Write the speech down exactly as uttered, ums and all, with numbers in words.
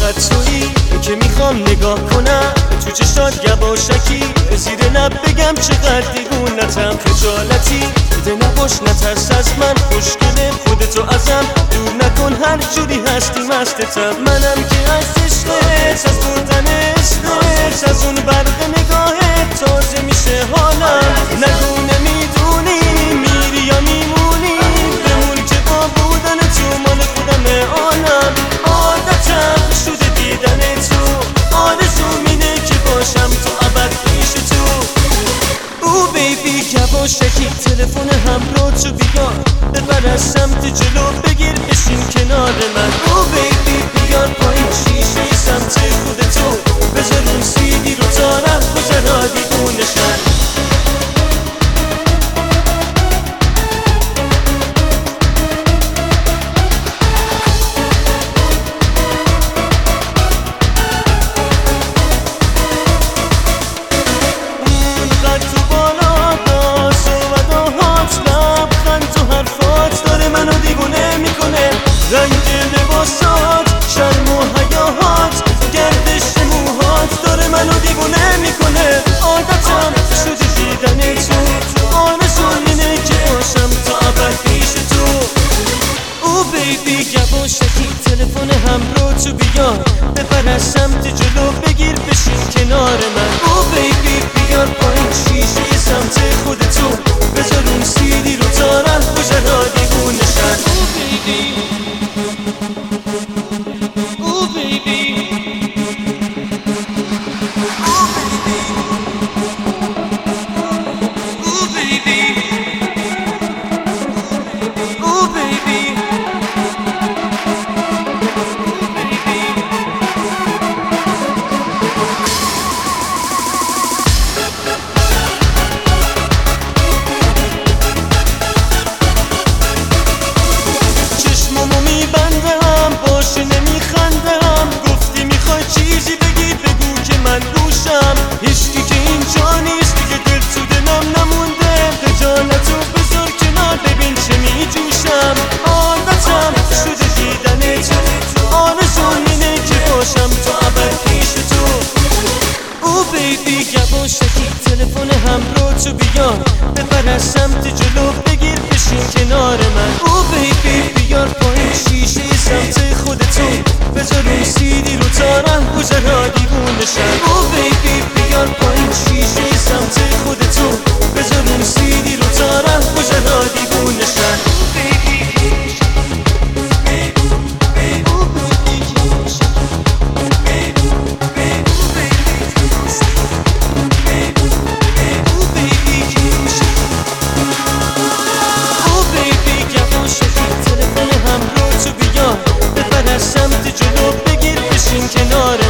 فقط تویی که میخوام نگاه کنم تو چشات یواشکی، زیر لب بگم چقدر دیوونتم. خجالتی بده نباش، نترس از من، خوشگله خودتو ازم دور نکن، هر جوری هستی مستتم. منم که از عشقت، از بردن عشقت، از اون برق نگاهت تازه میشه حالم. نگو نمیدونی میری یا میمونی، بمون که با بودن تو مال خودمه عالم. عادتم شده دیدن تو، آرزوم اینه که باشم تو ابد پیش تو. او بیبی یواشکی تلفن همراه تو بیار، ببر از سمت جلو بگیر بشین کنار من. او بیبی بیار پایین شیشه سمت خودتو، بذار اون سیدی رو تا ره گذرا دیوونشن. رنگ لباسات، شرم و حیاهات، گردش موهات داره منو دیوونه میکنه. عادتم شده دیدن تو، آرزوم اینه که باشم تا ابد پیش تو. او بیبی یواشکی تلفن همراه تو بیار، ببر از سمت جلو بگیر بشین کنار من. او بیبی بیار پایین شیشه سمت خودتو، بذار اون سیدی رو تا ره گذرا دیوونشن. او بیبی Ooh baby, ooh baby, ooh baby, ooh baby, چشمامو میبندم باشه نمیخندم، گفتی میخوای چیزی بگی بگو که من گوشم. هیچکی که اینجا نیست دیگه، دل تو دلم نمونده، خجالتو بذار کنار ببین چه میجوشم. عادتم شده دیدن تو، آرزوم اینه که باشم تا ابد پیش تو. او بیبی یواشکی تلفن همراه تو بیار، ببر از سمت جلو بگیر بشین کنار من. او بیبی بیار پایین شیشه سمت خودتو، بذار اون سیدی رو تا ره گذرا دیوونشن. او بیبی بیار پایین شیشه سمت خودتو، بذار اون سیدی رو تا ره گذرا دیوونشن. سمت جلو بگیر بشین کنار